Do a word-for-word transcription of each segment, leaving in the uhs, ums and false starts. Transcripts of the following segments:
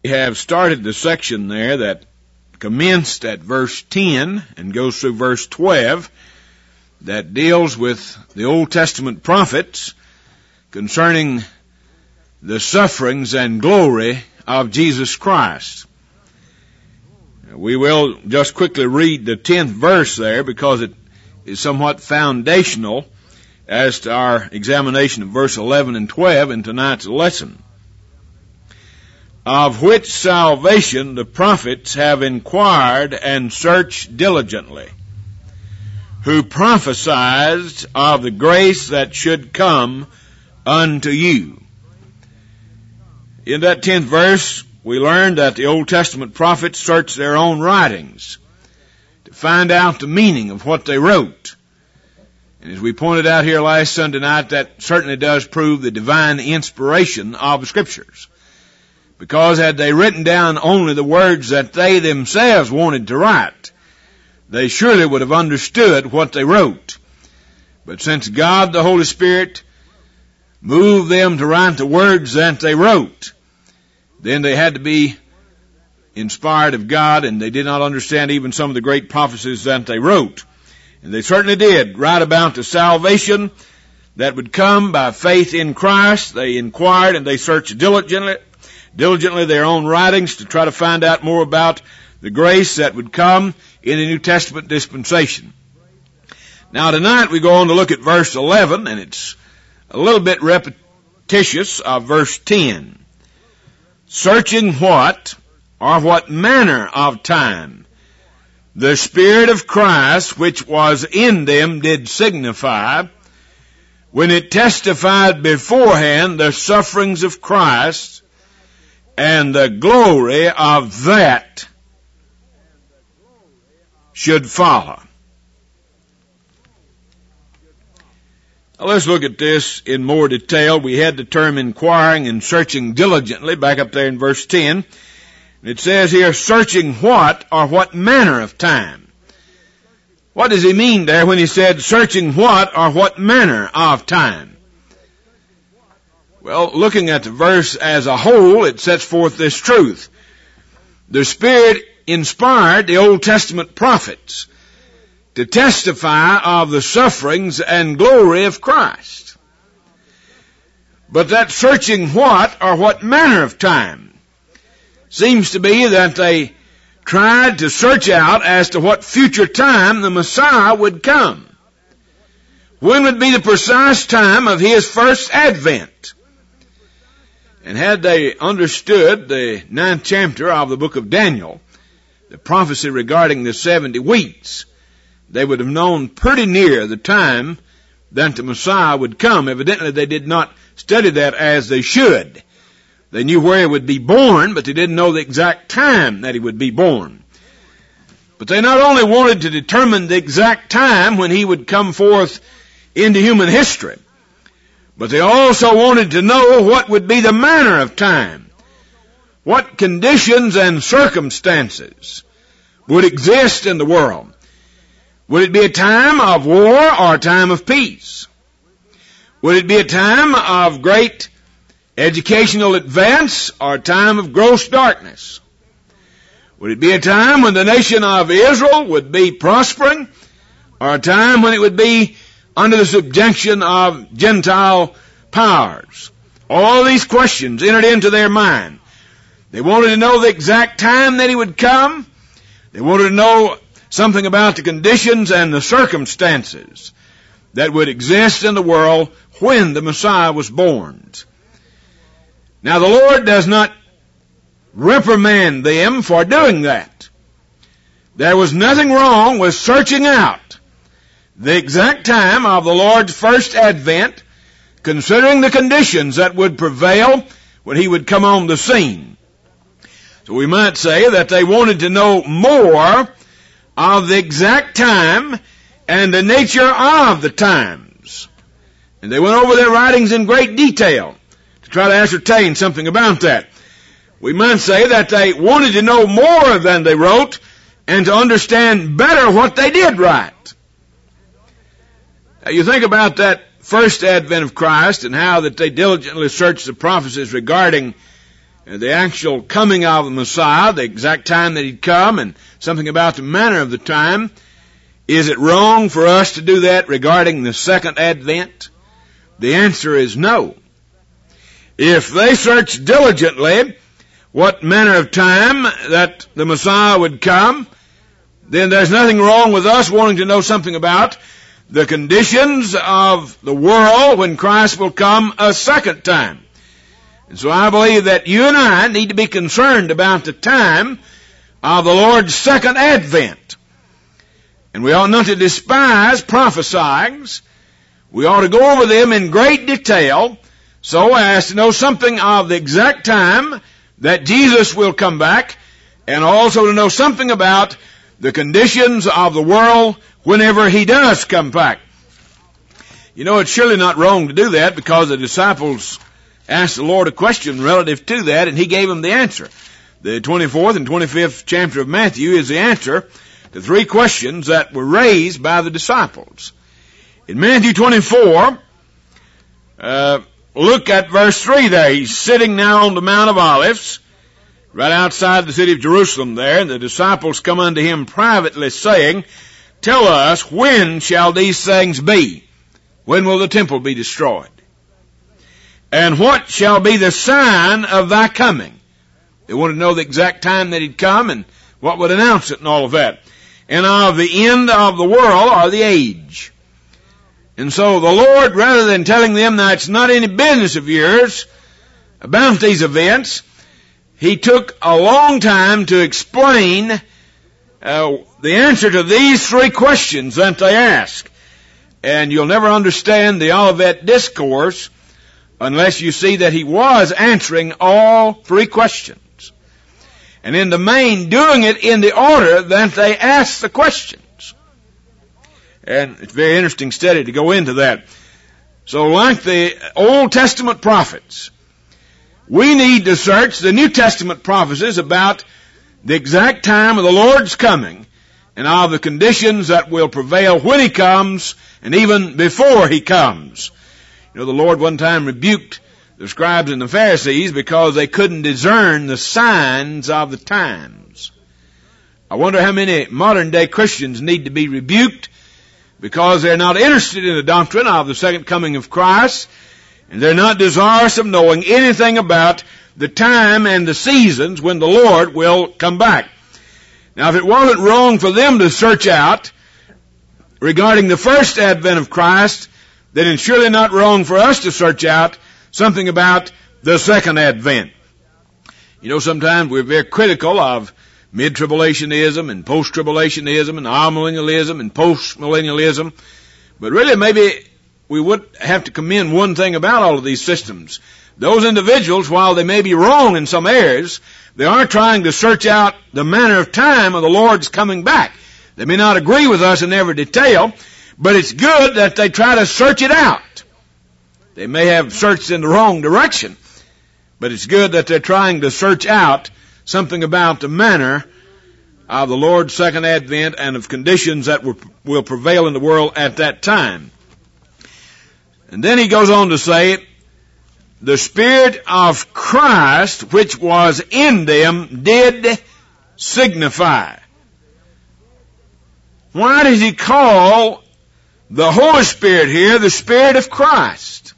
We have started the section there that commenced at verse ten and goes through verse twelve that deals with the Old Testament prophets concerning the sufferings and glory of Jesus Christ. We will just quickly read the tenth verse there because it is somewhat foundational as to our examination of verse eleven and twelve in tonight's lesson. Of which salvation the prophets have inquired and searched diligently, who prophesied of the grace that should come unto you. In that tenth verse, we learned that the Old Testament prophets searched their own writings to find out the meaning of what they wrote. And as we pointed out here last Sunday night, that certainly does prove the divine inspiration of the Scriptures. Because had they written down only the words that they themselves wanted to write, they surely would have understood what they wrote. But since God, the Holy Spirit, moved them to write the words that they wrote, then they had to be inspired of God, and they did not understand even some of the great prophecies that they wrote. And they certainly did write about the salvation that would come by faith in Christ. They inquired and they searched diligently, diligently their own writings to try to find out more about the grace that would come in the New Testament dispensation. Now tonight we go on to look at verse eleven, and it's a little bit repetitious of verse ten. Searching what, or what manner of time, the Spirit of Christ which was in them did signify, when it testified beforehand the sufferings of Christ, and the glory of that should follow. Now let's look at this in more detail. We had the term inquiring and searching diligently back up there in verse ten. It says here, searching what or what manner of time? What does he mean there when he said searching what or what manner of time? Well, looking at the verse as a whole, it sets forth this truth. The Spirit inspired the Old Testament prophets to testify of the sufferings and glory of Christ. But that searching what or what manner of time seems to be that they tried to search out as to what future time the Messiah would come. When would be the precise time of his first advent? And had they understood the ninth chapter of the book of Daniel, the prophecy regarding the seventy weeks, they would have known pretty near the time that the Messiah would come. Evidently they did not study that as they should. They knew where he would be born, but they didn't know the exact time that he would be born. But they not only wanted to determine the exact time when he would come forth into human history, but they also wanted to know what would be the manner of time. What conditions and circumstances would exist in the world? Would it be a time of war or a time of peace? Would it be a time of great educational advance or a time of gross darkness? Would it be a time when the nation of Israel would be prospering, or a time when it would be under the subjection of Gentile powers? All these questions entered into their mind. They wanted to know the exact time that he would come. They wanted to know something about the conditions and the circumstances that would exist in the world when the Messiah was born. Now the Lord does not reprimand them for doing that. There was nothing wrong with searching out the exact time of the Lord's first advent, considering the conditions that would prevail when he would come on the scene. So we might say that they wanted to know more of the exact time and the nature of the times. And they went over their writings in great detail to try to ascertain something about that. We might say that they wanted to know more than they wrote and to understand better what they did write. Now you think about that first advent of Christ and how that they diligently searched the prophecies regarding the actual coming of the Messiah, the exact time that he'd come, and something about the manner of the time. Is it wrong for us to do that regarding the second advent? The answer is no. If they search diligently what manner of time that the Messiah would come, then there's nothing wrong with us wanting to know something about the conditions of the world when Christ will come a second time. And so I believe that you and I need to be concerned about the time of the Lord's second advent. And we ought not to despise prophesyings. We ought to go over them in great detail so as to know something of the exact time that Jesus will come back, and also to know something about the conditions of the world whenever he does come back. You know, it's surely not wrong to do that, because the disciples asked the Lord a question relative to that, and he gave them the answer. The twenty-fourth and twenty-fifth chapter of Matthew is the answer to three questions that were raised by the disciples. In Matthew twenty-four, uh, look at verse three there. He's sitting now on the Mount of Olives, right outside the city of Jerusalem there, and the disciples come unto him privately, saying, Tell us, when shall these things be? When will the temple be destroyed? And what shall be the sign of thy coming? They wanted to know the exact time that he'd come and what would announce it and all of that. And of the end of the world or the age. And so the Lord, rather than telling them that it's not any business of yours about these events, he took a long time to explain uh, the answer to these three questions that they ask. And you'll never understand the Olivet Discourse unless you see that he was answering all three questions. And in the main, doing it in the order that they asked the questions. And it's a very interesting study to go into that. So like the Old Testament prophets, we need to search the New Testament prophecies about the exact time of the Lord's coming and of the conditions that will prevail when he comes and even before he comes. You know, the Lord one time rebuked the scribes and the Pharisees because they couldn't discern the signs of the times. I wonder how many modern day Christians need to be rebuked because they're not interested in the doctrine of the second coming of Christ, and they're not desirous of knowing anything about the time and the seasons when the Lord will come back. Now, if it wasn't wrong for them to search out regarding the first advent of Christ, then it's surely not wrong for us to search out something about the second advent. You know, sometimes we're very critical of mid-tribulationism and post-tribulationism and amillennialism and post-millennialism, but really maybe we would have to commend one thing about all of these systems. Those individuals, while they may be wrong in some areas, they are trying to search out the manner of time of the Lord's coming back. They may not agree with us in every detail, but it's good that they try to search it out. They may have searched in the wrong direction, but it's good that they're trying to search out something about the manner of the Lord's second advent and of conditions that will prevail in the world at that time. And then he goes on to say, the Spirit of Christ which was in them did signify. Why does he call the Holy Spirit here the Spirit of Christ?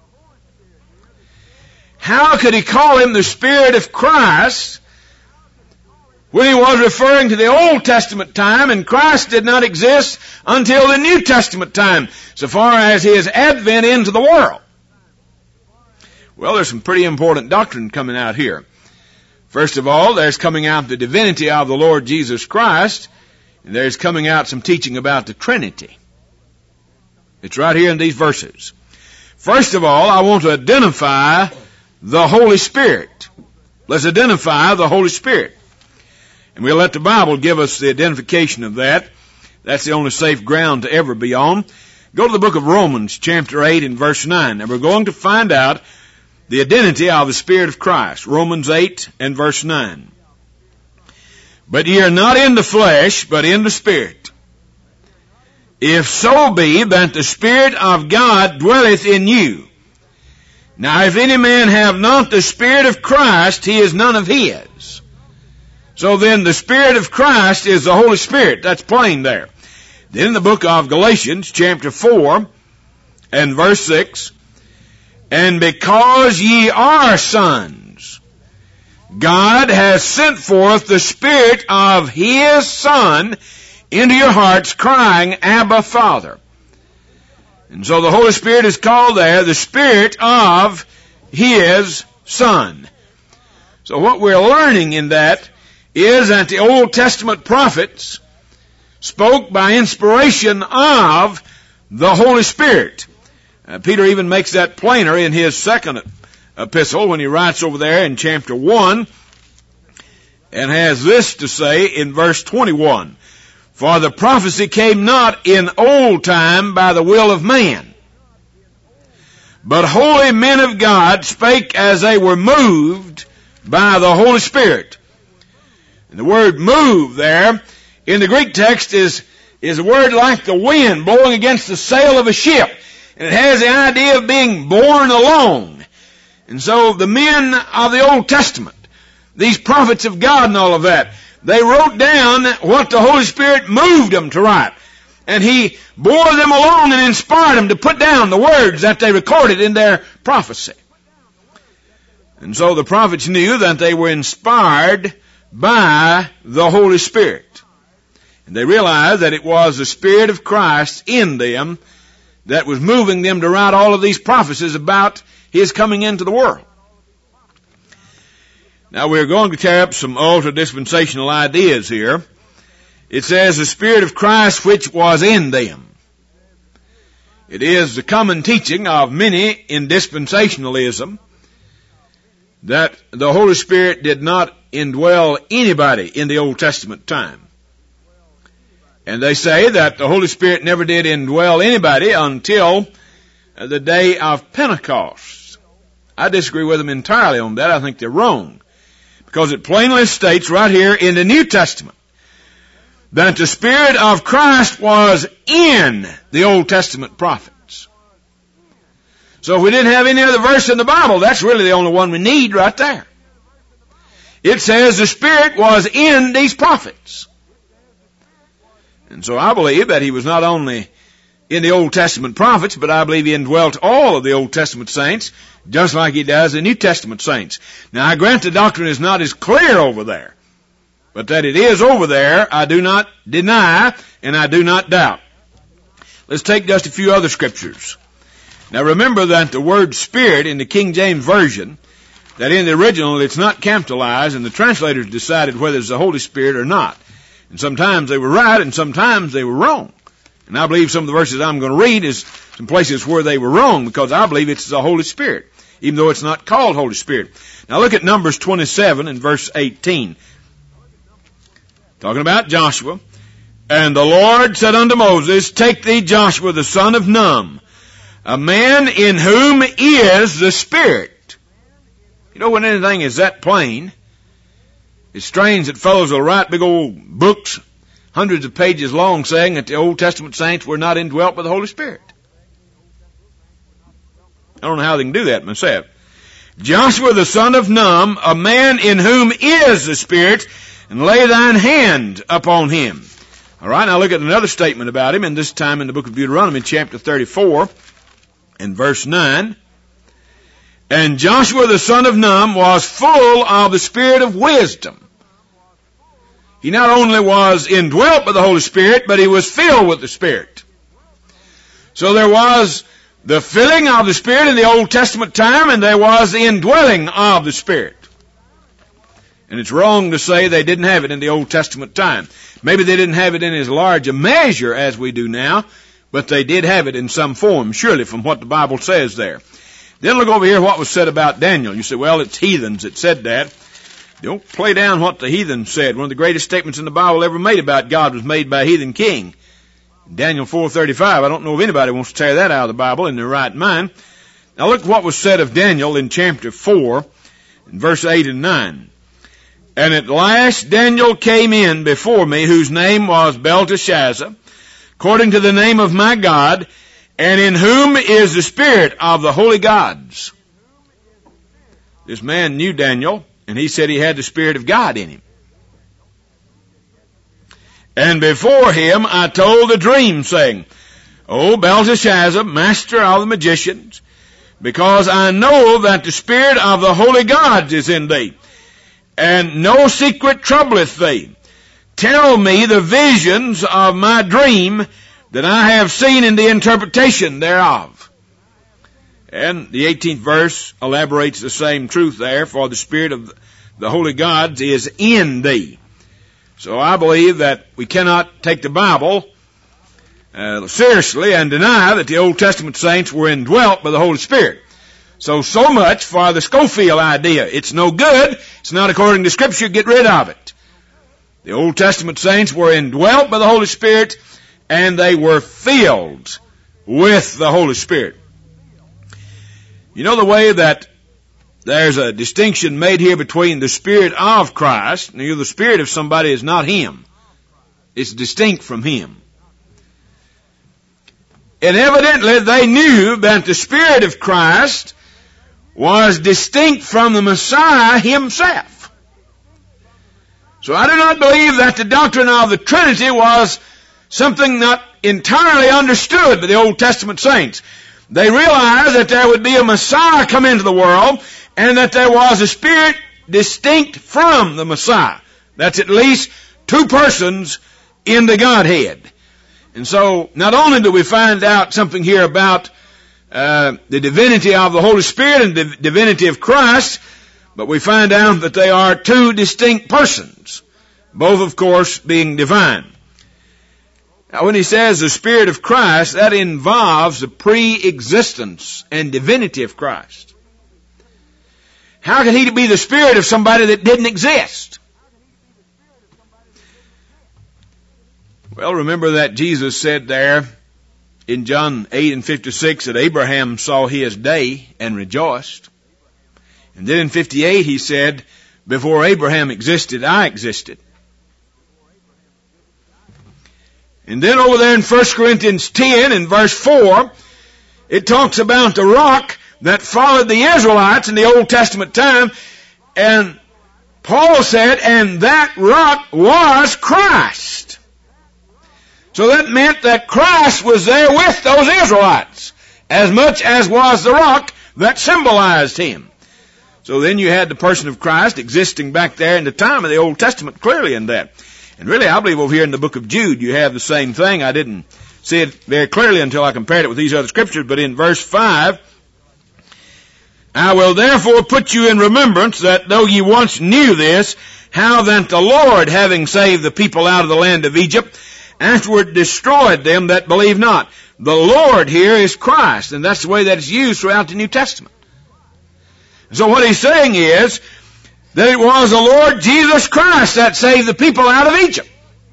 How could he call him the Spirit of Christ when he was referring to the Old Testament time and Christ did not exist until the New Testament time, so far as his advent into the world? Well, there's some pretty important doctrine coming out here. First of all, there's coming out the divinity of the Lord Jesus Christ, and there's coming out some teaching about the Trinity. It's right here in these verses. First of all, I want to identify the Holy Spirit. Let's identify the Holy Spirit. And we'll let the Bible give us the identification of that. That's the only safe ground to ever be on. Go to the book of Romans, chapter eight and verse nine. And we're going to find out the identity of the Spirit of Christ. Romans eight and verse nine. But ye are not in the flesh, but in the Spirit. If so be that the Spirit of God dwelleth in you. Now if any man have not the Spirit of Christ, he is none of his. So then the Spirit of Christ is the Holy Spirit. That's plain there. Then in the book of Galatians, chapter four, and verse six, and because ye are sons, God has sent forth the Spirit of His Son into your hearts, crying, Abba, Father. And so the Holy Spirit is called there the Spirit of His Son. So what we're learning in that is that the Old Testament prophets spoke by inspiration of the Holy Spirit. Uh, Peter even makes that plainer in his second epistle when he writes over there in chapter one and has this to say in verse twenty-one. For the prophecy came not in old time by the will of man, but holy men of God spake as they were moved by the Holy Spirit. And the word move there in the Greek text is, is a word like the wind blowing against the sail of a ship. And it has the idea of being borne along. And so the men of the Old Testament, these prophets of God and all of that, they wrote down what the Holy Spirit moved them to write. And He bore them along and inspired them to put down the words that they recorded in their prophecy. And so the prophets knew that they were inspired by the Holy Spirit. And they realized that it was the Spirit of Christ in them that was moving them to write all of these prophecies about His coming into the world. Now we're going to tear up some ultra-dispensational ideas here. It says the Spirit of Christ which was in them. It is the common teaching of many in dispensationalism that the Holy Spirit did not indwell anybody in the Old Testament time. And they say that the Holy Spirit never did indwell anybody until the day of Pentecost. I disagree with them entirely on that. I think they're wrong. Because it plainly states right here in the New Testament that the Spirit of Christ was in the Old Testament prophets. So if we didn't have any other verse in the Bible, that's really the only one we need right there. It says the Spirit was in these prophets. And so I believe that He was not only in the Old Testament prophets, but I believe He indwelt all of the Old Testament saints, just like He does the New Testament saints. Now I grant the doctrine is not as clear over there, but that it is over there, I do not deny, and I do not doubt. Let's take just a few other scriptures. Now remember that the word Spirit in the King James Version, that in the original it's not capitalized, and the translators decided whether it's the Holy Spirit or not. And sometimes they were right, and sometimes they were wrong. And I believe some of the verses I'm going to read is some places where they were wrong, because I believe it's the Holy Spirit, even though it's not called Holy Spirit. Now look at Numbers twenty-seven and verse eighteen. Talking about Joshua. And the Lord said unto Moses, Take thee Joshua the son of Nun, a man in whom is the Spirit. You know, when anything is that plain, it's strange that fellows will write big old books, hundreds of pages long, saying that the Old Testament saints were not indwelt by the Holy Spirit. I don't know how they can do that myself. Joshua the son of Nun, a man in whom is the Spirit, and lay thine hand upon him. All right, now look at another statement about him, and this time in the book of Deuteronomy, chapter thirty-four, and verse nine. And Joshua the son of Nun was full of the Spirit of wisdom. He not only was indwelt by the Holy Spirit, but he was filled with the Spirit. So there was the filling of the Spirit in the Old Testament time, and there was the indwelling of the Spirit. And it's wrong to say they didn't have it in the Old Testament time. Maybe they didn't have it in as large a measure as we do now, but they did have it in some form, surely, from what the Bible says there. Then look over here what was said about Daniel. You say, well, it's heathens that said that. Don't play down what the heathen said. One of the greatest statements in the Bible ever made about God was made by a heathen king. Daniel four thirty-five. I don't know if anybody wants to tear that out of the Bible in their right mind. Now look what was said of Daniel in chapter four, in verse eight and nine. And at last Daniel came in before me, whose name was Belteshazzar, according to the name of my God, and in whom is the Spirit of the holy gods. This man knew Daniel, and he said he had the Spirit of God in him. And before him I told the dream, saying, O Belteshazzar, master of the magicians, because I know that the Spirit of the holy gods is in thee, and no secret troubleth thee. Tell me the visions of my dream that I have seen in the interpretation thereof. And the eighteenth verse elaborates the same truth there, for the Spirit of the holy gods is in thee. So I believe that we cannot take the Bible uh, seriously and deny that the Old Testament saints were indwelt by the Holy Spirit. So, so much for the Scofield idea. It's no good. It's not according to Scripture. Get rid of it. The Old Testament saints were indwelt by the Holy Spirit, and they were filled with the Holy Spirit. You know the way that there's a distinction made here between the Spirit of Christ. Now, the Spirit of somebody is not Him. It's distinct from Him. And evidently they knew that the Spirit of Christ was distinct from the Messiah Himself. So I do not believe that the doctrine of the Trinity was something not entirely understood by the Old Testament saints. They realized that there would be a Messiah come into the world, and that there was a Spirit distinct from the Messiah. That's at least two persons in the Godhead. And so, not only do we find out something here about uh, the divinity of the Holy Spirit and the divinity of Christ, but we find out that they are two distinct persons, both, of course, being divine. Now, when he says the Spirit of Christ, that involves the pre-existence and divinity of Christ. How could he be the Spirit of somebody that didn't exist? Well, remember that Jesus said there in John eight and fifty-six that Abraham saw his day and rejoiced. And then in fifty-eight he said, before Abraham existed, I existed. And then over there in First Corinthians ten in verse four, it talks about the rock that followed the Israelites in the Old Testament time. And Paul said, and that rock was Christ. So that meant that Christ was there with those Israelites, as much as was the rock that symbolized Him. So then you had the person of Christ existing back there in the time of the Old Testament, clearly in that. And really, I believe over here in the book of Jude, you have the same thing. I didn't see it very clearly until I compared it with these other scriptures, but in verse five, I will therefore put you in remembrance that though ye once knew this, how that the Lord, having saved the people out of the land of Egypt, afterward destroyed them that believe not. The Lord here is Christ, and that's the way that it's used throughout the New Testament. So what he's saying is that it was the Lord Jesus Christ that saved the people out of Egypt.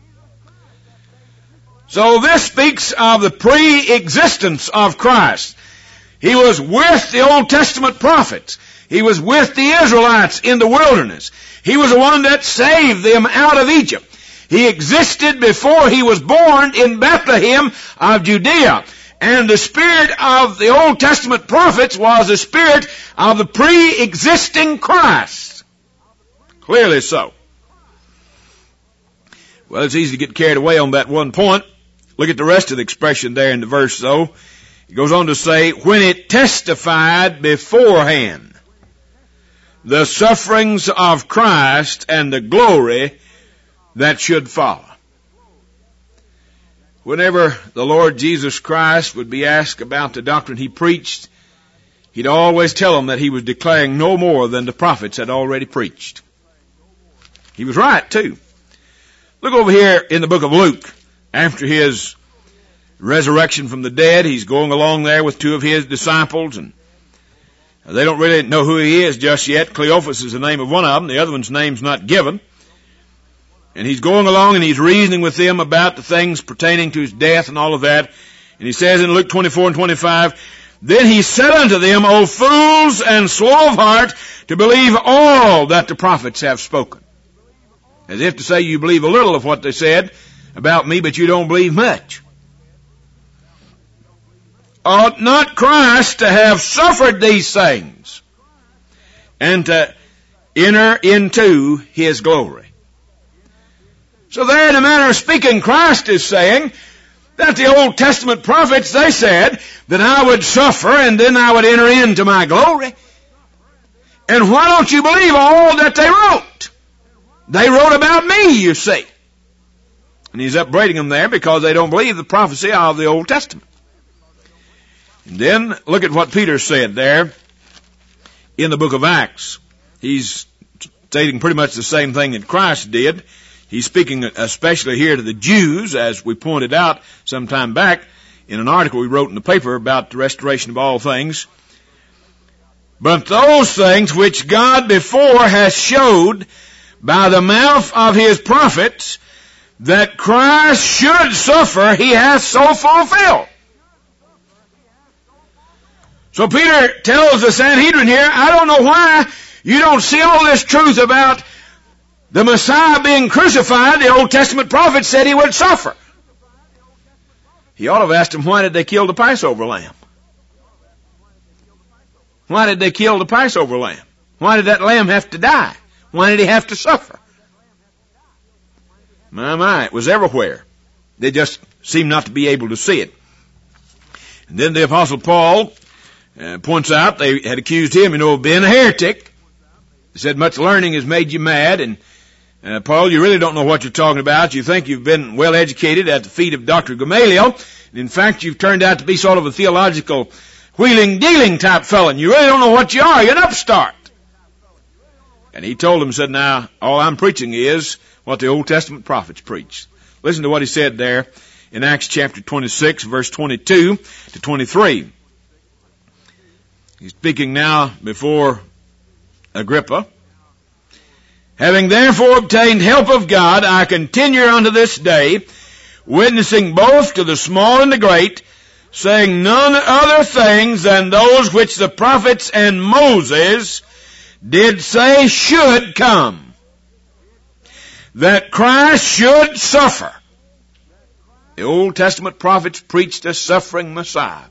So this speaks of the pre-existence of Christ. He was with the Old Testament prophets. He was with the Israelites in the wilderness. He was the one that saved them out of Egypt. He existed before he was born in Bethlehem of Judea. And the spirit of the Old Testament prophets was the spirit of the pre-existing Christ. Clearly so. Well, it's easy to get carried away on that one point. Look at the rest of the expression there in the verse, though. It goes on to say, when it testified beforehand the sufferings of Christ and the glory that should follow. Whenever the Lord Jesus Christ would be asked about the doctrine he preached, he'd always tell them that he was declaring no more than the prophets had already preached. He was right, too. Look over here in the book of Luke. After his resurrection from the dead, he's going along there with two of his disciples, and they don't really know who he is just yet. Cleophas is the name of one of them. The other one's name's not given. And he's going along and he's reasoning with them about the things pertaining to his death and all of that. And he says in Luke twenty-four and twenty-five, then he said unto them, O fools and slow of heart, to believe all that the prophets have spoken. As if to say, you believe a little of what they said about me, but you don't believe much. Ought not Christ to have suffered these things, and to enter into His glory. So there, in a manner of speaking, Christ is saying that the Old Testament prophets, they said that I would suffer and then I would enter into my glory. And why don't you believe all that they wrote? They wrote about me, you see. And He's upbraiding them there because they don't believe the prophecy of the Old Testament. And then look at what Peter said there in the book of Acts. He's stating pretty much the same thing that Christ did. He's speaking especially here to the Jews, as we pointed out some time back in an article we wrote in the paper about the restoration of all things. But those things which God before has showed by the mouth of His prophets that Christ should suffer, He hath so fulfilled. So Peter tells the Sanhedrin here, I don't know why you don't see all this truth about the Messiah being crucified. The Old Testament prophet said He would suffer. He ought to have asked him, why did they kill the Passover lamb? Why did they kill the Passover lamb? Why did that lamb have to die? Why did He have to suffer? My, my, it was everywhere. They just seemed not to be able to see it. And then the Apostle Paul uh, points out they had accused him, you know, of being a heretic. He said, much learning has made you mad, and Uh, Paul, you really don't know what you're talking about. You think you've been well educated at the feet of Doctor Gamaliel. In fact, you've turned out to be sort of a theological wheeling-dealing type fellow. And you really don't know what you are. You're an upstart. And he told him, said, now, all I'm preaching is what the Old Testament prophets preached. Listen to what he said there in Acts chapter twenty-six, verse twenty-two to twenty-three. He's speaking now before Agrippa. Having therefore obtained help of God, I continue unto this day, witnessing both to the small and the great, saying none other things than those which the prophets and Moses did say should come, that Christ should suffer. The Old Testament prophets preached a suffering Messiah.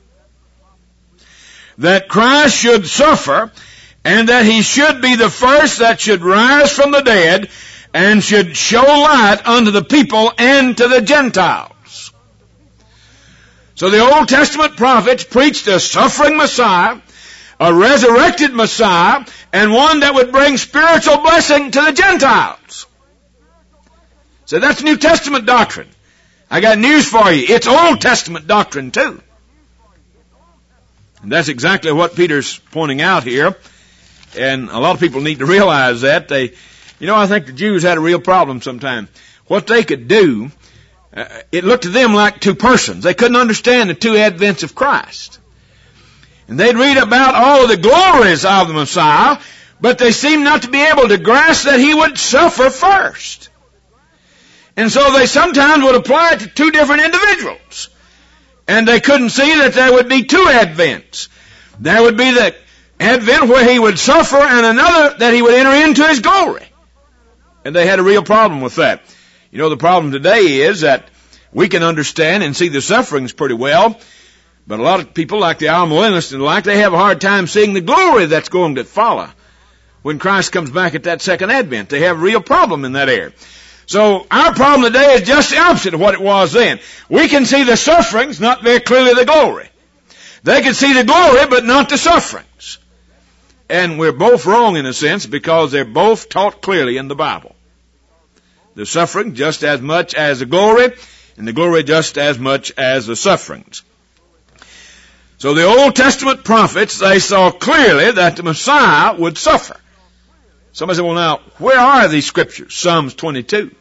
That Christ should suffer, and that He should be the first that should rise from the dead and should show light unto the people and to the Gentiles. So the Old Testament prophets preached a suffering Messiah, a resurrected Messiah, and one that would bring spiritual blessing to the Gentiles. So that's New Testament doctrine. I got news for you. It's Old Testament doctrine too. And that's exactly what Peter's pointing out here. And a lot of people need to realize that. They, you know, I think the Jews had a real problem sometime. What they could do, uh, it looked to them like two persons. They couldn't understand the two advents of Christ. And they'd read about all of the glories of the Messiah, but they seemed not to be able to grasp that He would suffer first. And so they sometimes would apply it to two different individuals. And they couldn't see that there would be two advents. There would be the advent where He would suffer, and another that He would enter into His glory. And they had a real problem with that. You know, the problem today is that we can understand and see the sufferings pretty well, but a lot of people like the amillennialists and the like, they have a hard time seeing the glory that's going to follow when Christ comes back at that second advent. They have a real problem in that area. So our problem today is just the opposite of what it was then. We can see the sufferings, not very clearly the glory. They can see the glory, but not the sufferings. And we're both wrong in a sense because they're both taught clearly in the Bible. The suffering just as much as the glory, and the glory just as much as the sufferings. So the Old Testament prophets, they saw clearly that the Messiah would suffer. Somebody said, well now, where are these scriptures? Psalms twenty-two.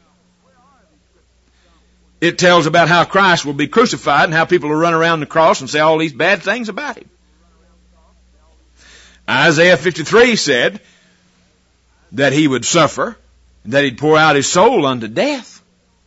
It tells about how Christ will be crucified and how people will run around the cross and say all these bad things about Him. Isaiah fifty-three said that He would suffer, and that He'd pour out His soul unto death.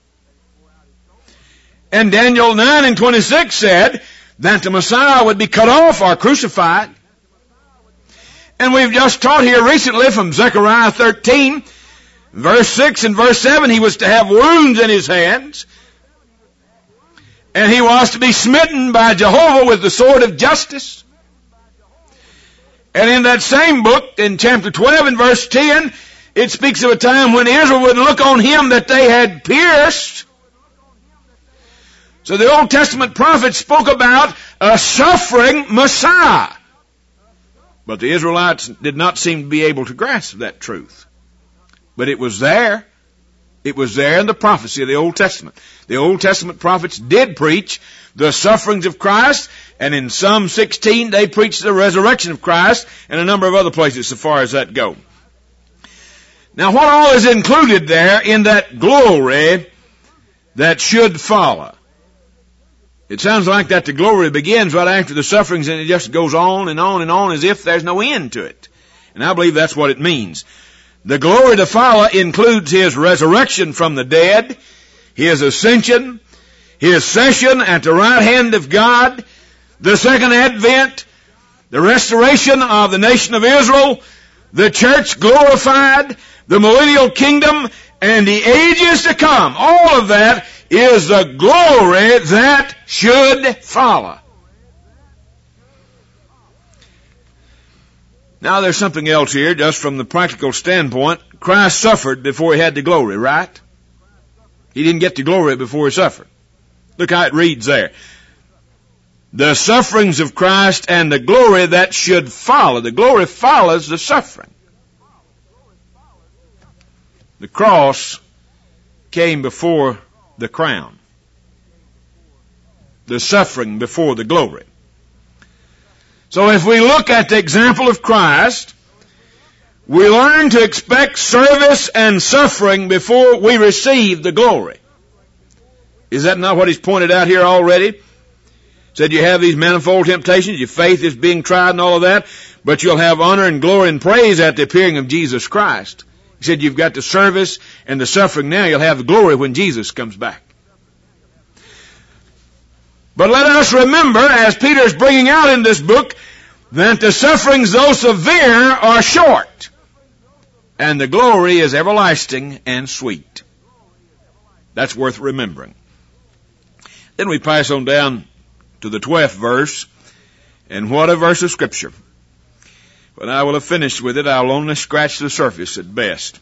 And Daniel nine and twenty-six said that the Messiah would be cut off or crucified. And we've just taught here recently from Zechariah thirteen, verse six and verse seven, He was to have wounds in His hands, and He was to be smitten by Jehovah with the sword of justice. And in that same book, in chapter twelve and verse ten, it speaks of a time when Israel would look on him that they had pierced. So the Old Testament prophets spoke about a suffering Messiah. But the Israelites did not seem to be able to grasp that truth. But it was there. It was there in the prophecy of the Old Testament. The Old Testament prophets did preach the sufferings of Christ, and in Psalm sixteen they preached the resurrection of Christ, and a number of other places so far as that go. Now what all is included there in that glory that should follow? It sounds like that the glory begins right after the sufferings, and it just goes on and on and on as if there's no end to it. And I believe that's what it means. The glory to follow includes his resurrection from the dead, his ascension, his session at the right hand of God, the second advent, the restoration of the nation of Israel, the church glorified, the millennial kingdom, and the ages to come. All of that is the glory that should follow. Now there's something else here, just from the practical standpoint. Christ suffered before he had the glory, right? He didn't get the glory before he suffered. Look how it reads there. The sufferings of Christ and the glory that should follow. The glory follows the suffering. The cross came before the crown. The suffering before the glory. So if we look at the example of Christ, we learn to expect service and suffering before we receive the glory. Is that not what he's pointed out here already? Said you have these manifold temptations, your faith is being tried and all of that, but you'll have honor and glory and praise at the appearing of Jesus Christ. He said you've got the service and the suffering now, you'll have the glory when Jesus comes back. But let us remember, as Peter is bringing out in this book, that the sufferings, though severe, are short, and the glory is everlasting and sweet. That's worth remembering. Then we pass on down to the twelfth verse, and what a verse of Scripture. When I will have finished with it, I'll only scratch the surface at best.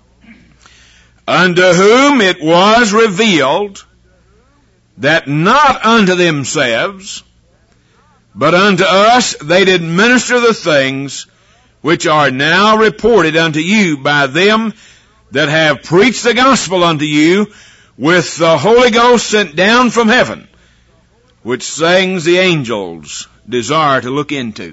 Unto whom it was revealed that not unto themselves, but unto us they did minister the things which are now reported unto you by them that have preached the gospel unto you with the Holy Ghost sent down from heaven, which things the angels desire to look into.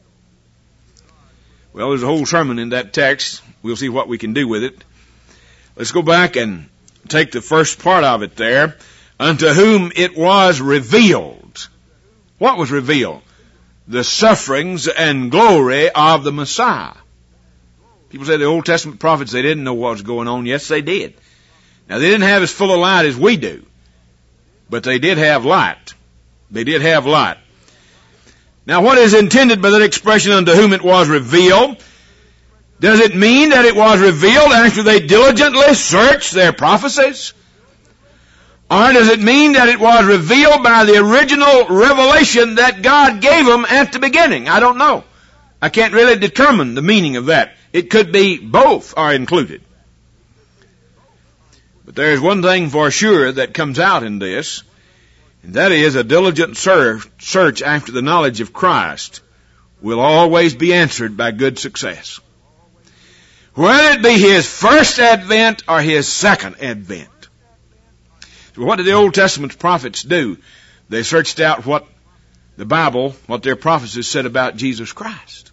Well, there's a whole sermon in that text. We'll see what we can do with it. Let's go back and take the first part of it there. Unto whom it was revealed. What was revealed? The sufferings and glory of the Messiah. People say the Old Testament prophets, they didn't know what was going on. Yes, they did. Now, they didn't have as full of light as we do. But they did have light. They did have light. Now, what is intended by that expression, unto whom it was revealed? Does it mean that it was revealed after they diligently searched their prophecies? Or does it mean that it was revealed by the original revelation that God gave them at the beginning? I don't know. I can't really determine the meaning of that. It could be both are included. But there is one thing for sure that comes out in this, and that is a diligent search after the knowledge of Christ will always be answered by good success. Whether it be his first advent or his second advent. So what did the Old Testament prophets do? They searched out what the Bible, what their prophecies said about Jesus Christ.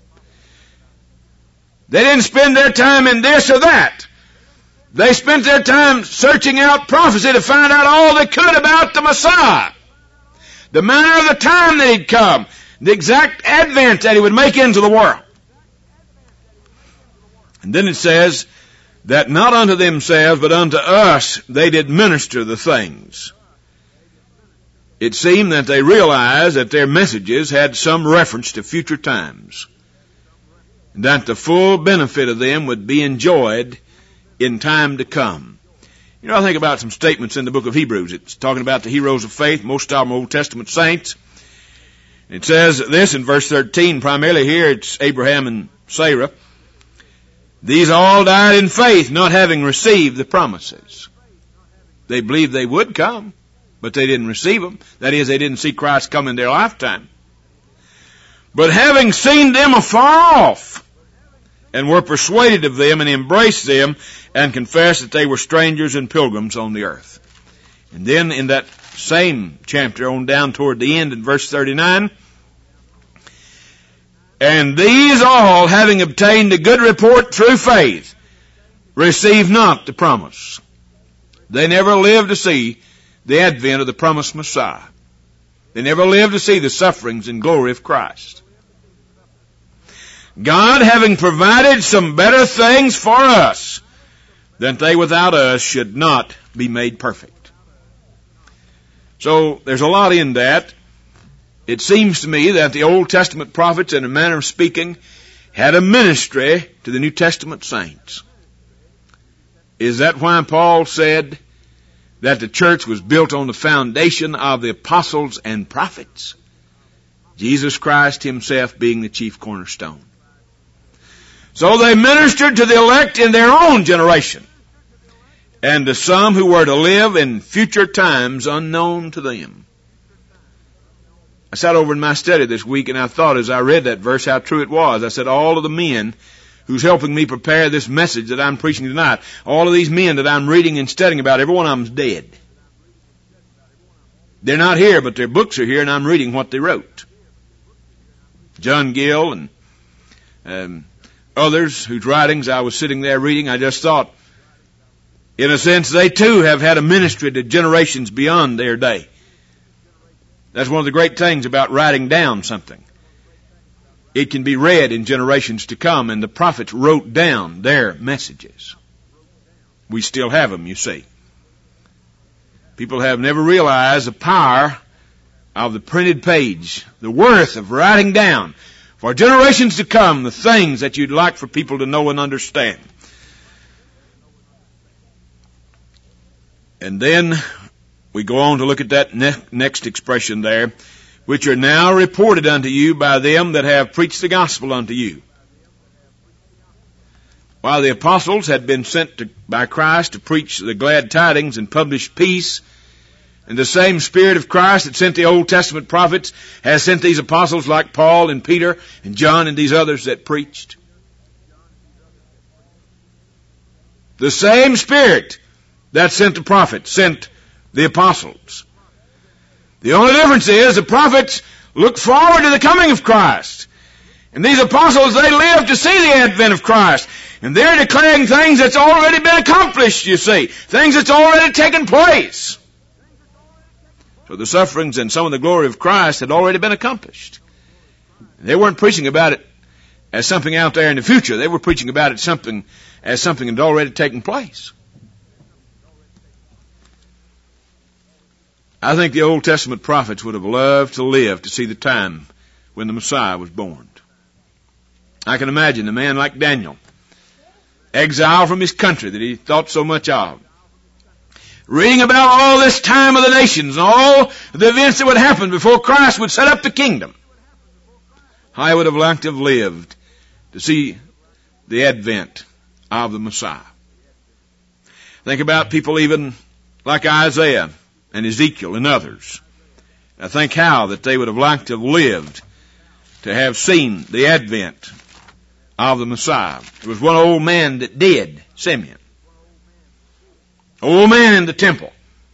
They didn't spend their time in this or that. They spent their time searching out prophecy to find out all they could about the Messiah. The manner of the time that he'd come. The exact advent that he would make into the world. And then it says that not unto themselves, but unto us they did minister the things. It seemed that they realized that their messages had some reference to future times, and that the full benefit of them would be enjoyed in time to come. You know, I think about some statements in the book of Hebrews. It's talking about the heroes of faith, most of them Old Testament saints. It says this in verse thirteen, primarily here it's Abraham and Sarah. These all died in faith, not having received the promises. They believed they would come, but they didn't receive them. That is, they didn't see Christ come in their lifetime. But having seen them afar off, and were persuaded of them, and embraced them, and confessed that they were strangers and pilgrims on the earth. And then in that same chapter, on down toward the end in verse thirty-nine, and these all, having obtained a good report through faith, received not the promise. They never lived to see the advent of the promised Messiah. They never lived to see the sufferings and glory of Christ. God, having provided some better things for us, that they without us should not be made perfect. So there's a lot in that. It seems to me that the Old Testament prophets, in a manner of speaking, had a ministry to the New Testament saints. Is that why Paul said that the church was built on the foundation of the apostles and prophets? Jesus Christ himself being the chief cornerstone. So they ministered to the elect in their own generation, and to some who were to live in future times unknown to them. I sat over in my study this week and I thought as I read that verse how true it was. I said, all of the men who's helping me prepare this message that I'm preaching tonight, all of these men that I'm reading and studying about, every one of them's dead. They're not here, but their books are here and I'm reading what they wrote. John Gill and um, others whose writings I was sitting there reading, I just thought, in a sense, they too have had a ministry to generations beyond their day. That's one of the great things about writing down something. It can be read in generations to come, and the prophets wrote down their messages. We still have them, you see. People have never realized the power of the printed page, the worth of writing down for generations to come the things that you'd like for people to know and understand. And then we go on to look at that ne- next expression there, which are now reported unto you by them that have preached the gospel unto you. While the apostles had been sent to, by Christ to preach the glad tidings and publish peace, and the same Spirit of Christ that sent the Old Testament prophets has sent these apostles like Paul and Peter and John and these others that preached. The same Spirit that sent the prophets sent the apostles. The only difference is the prophets look forward to the coming of Christ. And these apostles, they live to see the advent of Christ. And they're declaring things that's already been accomplished, you see. Things that's already taken place. So the sufferings and some of the glory of Christ had already been accomplished. They weren't preaching about it as something out there in the future. They were preaching about it something as something that had already taken place. I think the Old Testament prophets would have loved to live to see the time when the Messiah was born. I can imagine a man like Daniel, exiled from his country that he thought so much of, reading about all this time of the nations and all the events that would happen before Christ would set up the kingdom. I would have liked to have lived to see the advent of the Messiah. Think about people even like Isaiah and Ezekiel and others. I think how that they would have liked to have lived to have seen the advent of the Messiah. There was one old man that did, Simeon. Old man in the temple.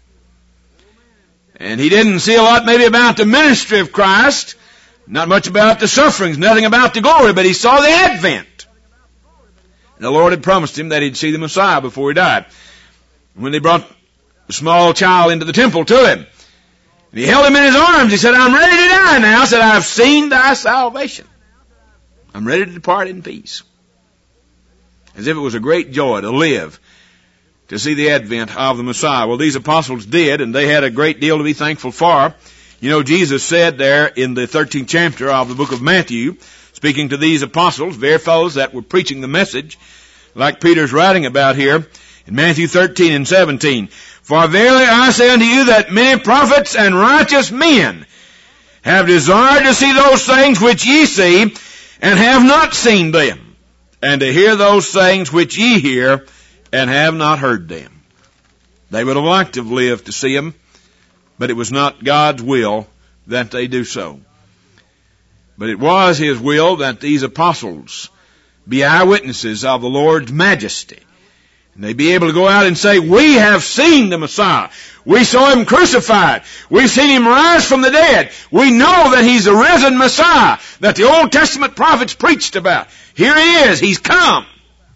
And he didn't see a lot maybe about the ministry of Christ, not much about the sufferings, nothing about the glory, but he saw the advent. And the Lord had promised him that he'd see the Messiah before he died. When they brought the small child into the temple to him, and he held him in his arms, he said, I'm ready to die now. He said, I've seen thy salvation. I'm ready to depart in peace. As if it was a great joy to live to see the advent of the Messiah. Well, these apostles did, and they had a great deal to be thankful for. You know, Jesus said there in the thirteenth chapter of the book of Matthew, speaking to these apostles, very fellows that were preaching the message, like Peter's writing about here, in Matthew thirteen and seventeen, for verily I say unto you that many prophets and righteous men have desired to see those things which ye see, and have not seen them, and to hear those things which ye hear, and have not heard them. They would have liked to have lived to see them, but it was not God's will that they do so. But it was His will that these apostles be eyewitnesses of the Lord's majesty. And they be able to go out and say, we have seen the Messiah. We saw Him crucified. We've seen Him rise from the dead. We know that He's the risen Messiah that the Old Testament prophets preached about. Here He is. He's come.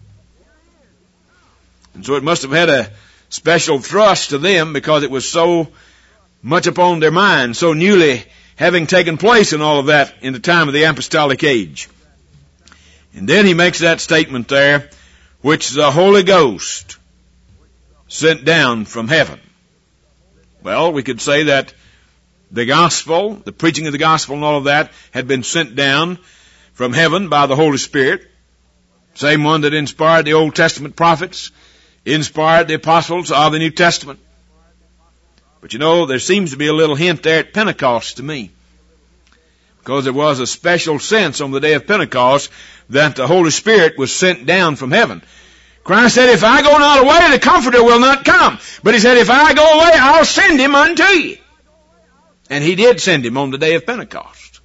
And so it must have had a special thrust to them because it was so much upon their mind, so newly having taken place in all of that in the time of the apostolic age. And then he makes that statement there, which the Holy Ghost sent down from heaven. Well, we could say that the gospel, the preaching of the gospel and all of that had been sent down from heaven by the Holy Spirit. Same one that inspired the Old Testament prophets, inspired the apostles of the New Testament. But you know, there seems to be a little hint there at Pentecost to me. Because there was a special sense on the day of Pentecost that the Holy Spirit was sent down from heaven. Christ said, if I go not away, the Comforter will not come. But He said, if I go away, I'll send Him unto you. And He did send Him on the day of Pentecost.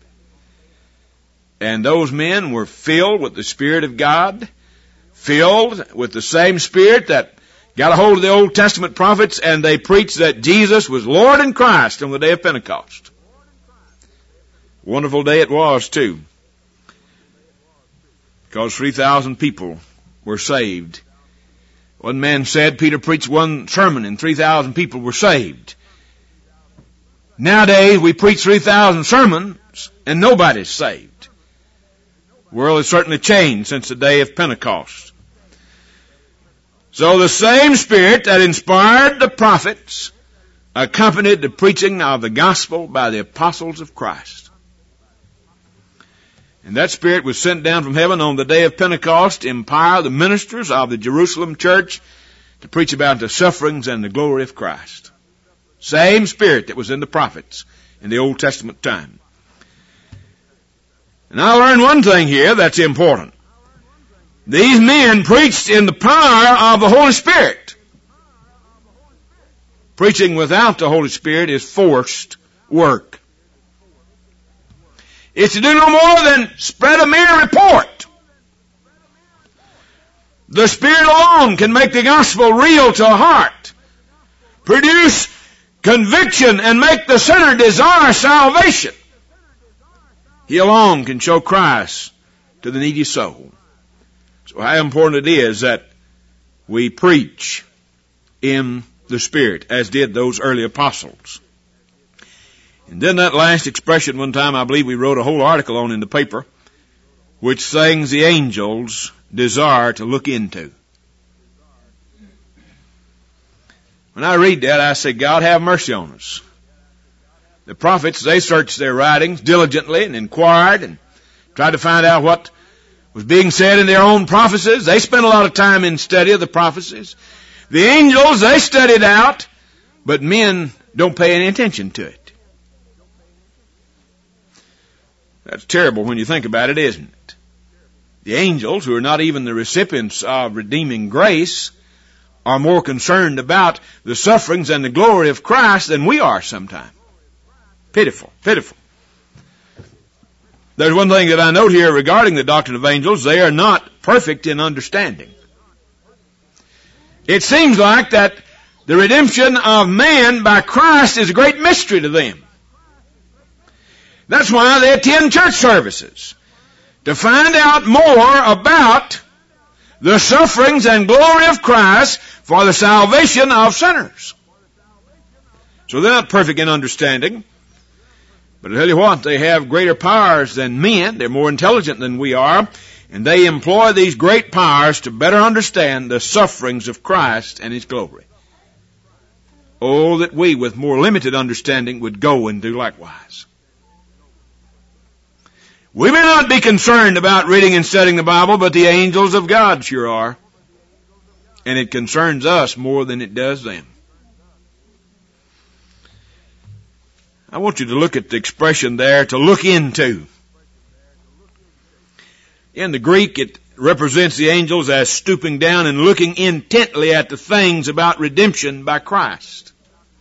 And those men were filled with the Spirit of God, filled with the same Spirit that got a hold of the Old Testament prophets, and they preached that Jesus was Lord and Christ on the day of Pentecost. Wonderful day it was, too. Because three thousand people were saved. One man said Peter preached one sermon and three thousand people were saved. Nowadays we preach three thousand sermons and nobody's saved. The world has certainly changed since the day of Pentecost. So the same Spirit that inspired the prophets accompanied the preaching of the gospel by the apostles of Christ. And that Spirit was sent down from heaven on the day of Pentecost to empower the ministers of the Jerusalem church to preach about the sufferings and the glory of Christ. Same Spirit that was in the prophets in the Old Testament time. And I learned one thing here that's important. These men preached in the power of the Holy Spirit. Preaching without the Holy Spirit is forced work. It's to do no more than spread a mere report. The Spirit alone can make the gospel real to a heart, produce conviction, and make the sinner desire salvation. He alone can show Christ to the needy soul. So how important it is that we preach in the Spirit, as did those early apostles. And then that last expression one time, I believe we wrote a whole article on in the paper, which things the angels desire to look into. When I read that, I say, God have mercy on us. The prophets, they searched their writings diligently and inquired and tried to find out what was being said in their own prophecies. They spent a lot of time in study of the prophecies. The angels, they studied out, but men don't pay any attention to it. That's terrible when you think about it, isn't it? The angels, who are not even the recipients of redeeming grace, are more concerned about the sufferings and the glory of Christ than we are sometimes. Pitiful, pitiful. There's one thing that I note here regarding the doctrine of angels. They are not perfect in understanding. It seems like that the redemption of man by Christ is a great mystery to them. That's why they attend church services, to find out more about the sufferings and glory of Christ for the salvation of sinners. So they're not perfect in understanding. But I tell you what, they have greater powers than men. They're more intelligent than we are. And they employ these great powers to better understand the sufferings of Christ and His glory. Oh, that we with more limited understanding would go and do likewise. We may not be concerned about reading and studying the Bible, but the angels of God sure are. And it concerns us more than it does them. I I want you to look at the expression there, to look into. In the Greek, it represents the angels as stooping down and looking intently at the things about redemption by Christ.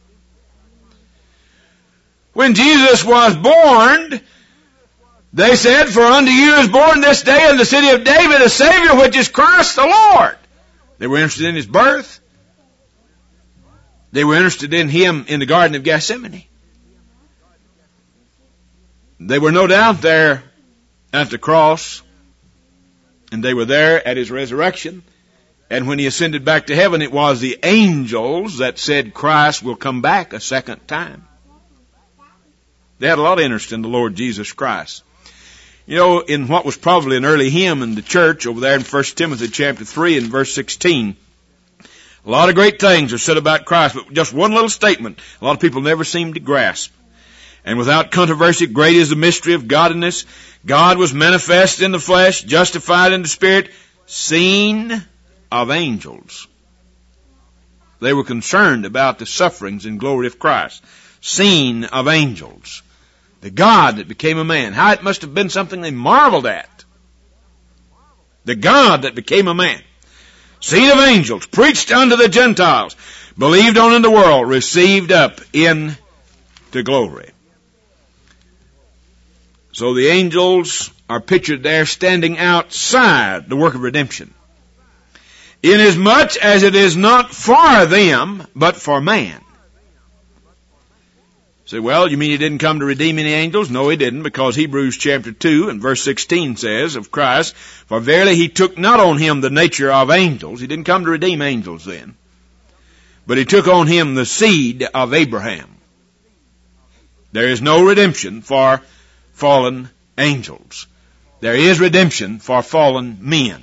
When Jesus was born, they said, "For unto you is born this day in the city of David a Savior, which is Christ the Lord." They were interested in His birth. They were interested in Him in the Garden of Gethsemane. They were no doubt there at the cross, and they were there at His resurrection. And when He ascended back to heaven, it was the angels that said Christ will come back a second time. They had a lot of interest in the Lord Jesus Christ. You know, in what was probably an early hymn in the church over there in First Timothy chapter three and verse sixteen, a lot of great things are said about Christ, but just one little statement a lot of people never seem to grasp. "And without controversy, great is the mystery of godliness. God was manifest in the flesh, justified in the spirit, seen of angels." They were concerned about the sufferings and glory of Christ. Seen of angels. The God that became a man. How it must have been something they marveled at. The God that became a man. Seen of angels. Preached unto the Gentiles. Believed on in the world. Received up into glory. So the angels are pictured there standing outside the work of redemption. Inasmuch as it is not for them, but for man. Say, well, you mean He didn't come to redeem any angels? No, He didn't, because Hebrews chapter two and verse sixteen says of Christ, "For verily He took not on Him the nature of angels." He didn't come to redeem angels then. But He took on Him the seed of Abraham. There is no redemption for fallen angels. There is redemption for fallen men.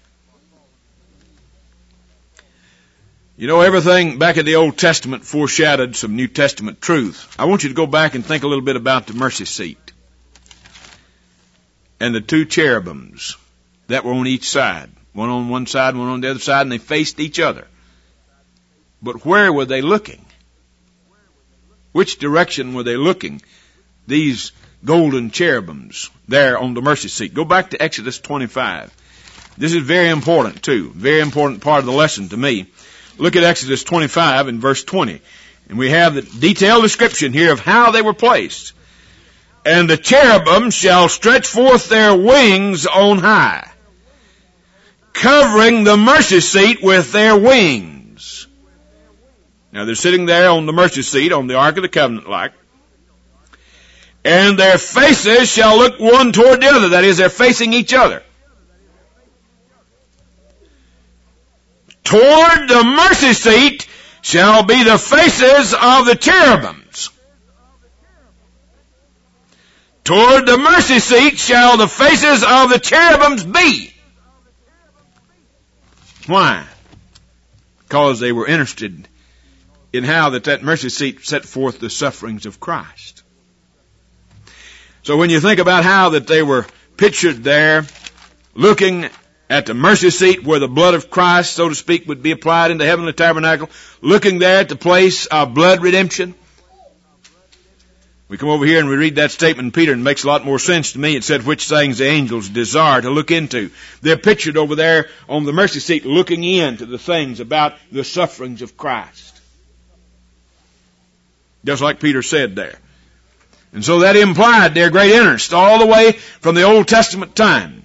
You know, everything back in the Old Testament foreshadowed some New Testament truth. I want you to go back and think a little bit about the mercy seat. And the two cherubims that were on each side. One on one side, one on the other side, and they faced each other. But where were they looking? Which direction were they looking? These golden cherubims there on the mercy seat. Go back to Exodus twenty-five. This is very important too. Very important part of the lesson to me. Look at Exodus twenty-five and verse twenty. And we have the detailed description here of how they were placed. "And the cherubim shall stretch forth their wings on high, covering the mercy seat with their wings." Now they're sitting there on the mercy seat on the Ark of the Covenant like. "And their faces shall look one toward the other." That is, they're facing each other. "Toward the mercy seat shall be the faces of the cherubims." Toward the mercy seat shall the faces of the cherubims be. Why? Because they were interested in how that, that mercy seat set forth the sufferings of Christ. So when you think about how that they were pictured there, looking at the mercy seat where the blood of Christ, so to speak, would be applied in the heavenly tabernacle, looking there at the place of blood redemption. We come over here and we read that statement in Peter, and it makes a lot more sense to me. It said, "Which things the angels desire to look into." They're pictured over there on the mercy seat looking into the things about the sufferings of Christ. Just like Peter said there. And so that implied their great interest all the way from the Old Testament time.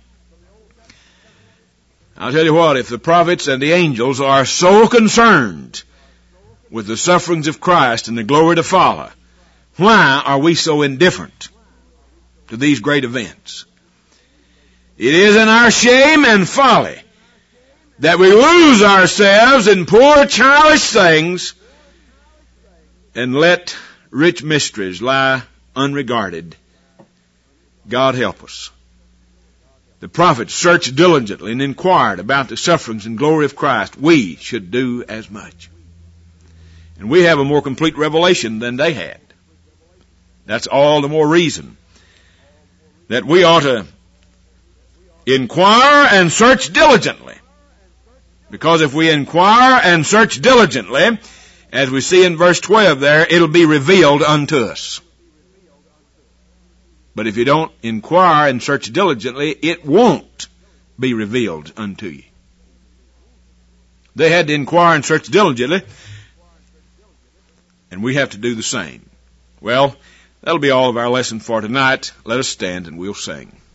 I'll tell you what, if the prophets and the angels are so concerned with the sufferings of Christ and the glory to follow, why are we so indifferent to these great events? It is in our shame and folly that we lose ourselves in poor childish things and let rich mysteries lie unregarded. God help us. The prophets searched diligently and inquired about the sufferings and glory of Christ. We should do as much. And we have a more complete revelation than they had. That's all the more reason that we ought to inquire and search diligently. Because if we inquire and search diligently, as we see in verse twelve there, it'll be revealed unto us. But if you don't inquire and search diligently, it won't be revealed unto you. They had to inquire and search diligently, and we have to do the same. Well, that'll be all of our lesson for tonight. Let us stand and we'll sing.